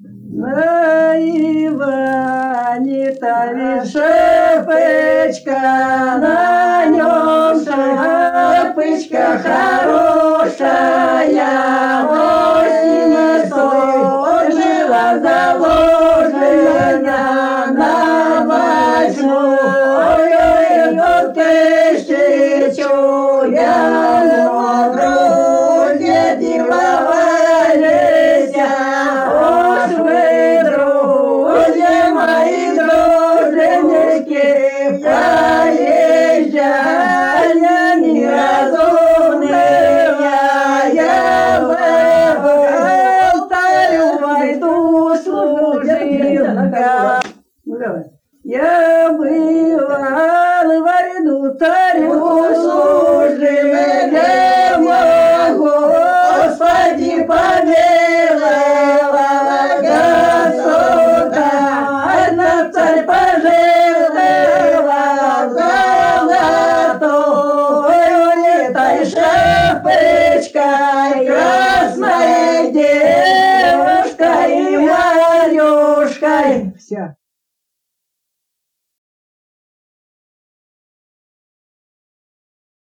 На Иване-то шапочка, на нем шапочка хорошая, осенью сложила заложена на большую тысячу я друзья деловались, уж вы, друзья мои друженники, проезжая неразумные, я в алтарь войду служинка. Я бывал в арену царю служил, где могу, Господи, помиловал, государь, на царь пожаловал, золотую летай шапочкой, красной девушкой и Варюшкой. Все.